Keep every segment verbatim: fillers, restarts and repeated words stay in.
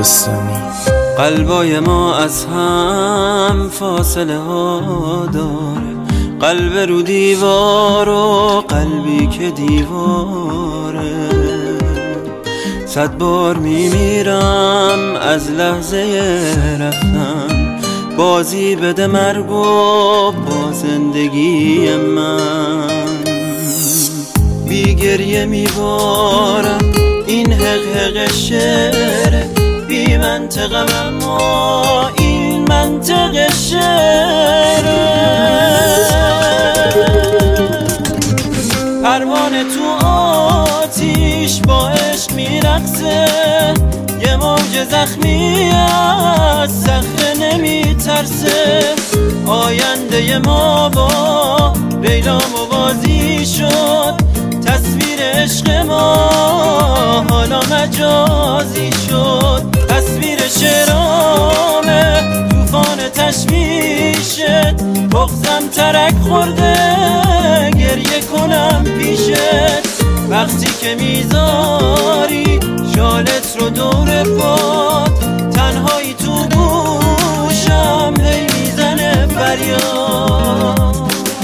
زمستانی. قلبای ما از هم فاصله ها داره، قلب رو دیوار و قلبی که دیواره. صد بار میمیرم از لحظه رفتن، بازی بده مرگ و با زندگی من. بی گریه میبارم این حق حق شعره، بی منطقم اما این منطق شعره. پروانه تو آتیش با عشق میرقصه، یه موج زخمی از صخره نمیترسه. آینده ما با لیلا موازی شد، تصویر عشق ما حالا مجازی شد. تصویر شرامه توفان تشویشت، بغزم ترک خورده گریه کنم پیشت. وقتی که میذاری شالت رو دور پات، تنهایی تو گوشم هی میزنه فریاد.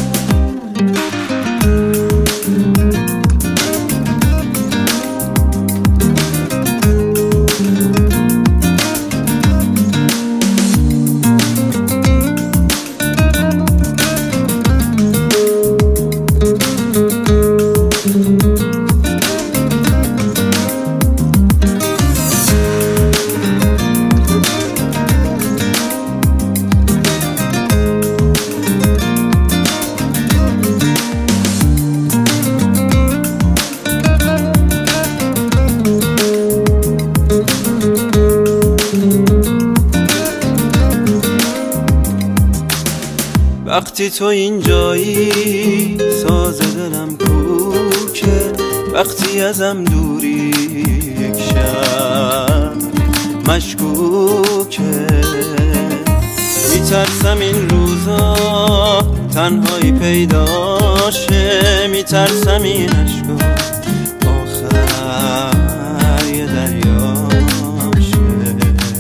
وقتی تو اینجایی ساز دلم کوکه، وقتی ازم دوری یک شب مشکوکه. میترسم این روزا تنهایی پیدا شه، میترسم این عشقا آخر یه دریا شه.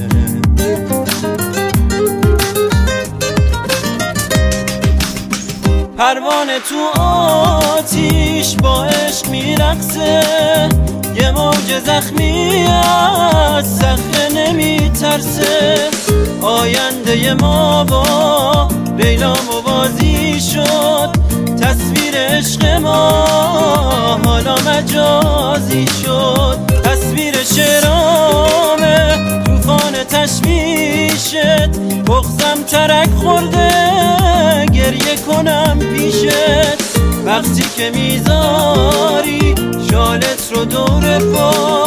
پروانه تو آتیش با عشق میرقصه، یه موج زخمی از صخره نمیترسه. آینده ما با لیلا موازی شد، تصویر عشق ما حالا مجازی شد. تصویر شرامه توفان تشویشت، بغزم ترک خورده گریه کنم پیشت. وقتی که میذاری شالت رو دور پا،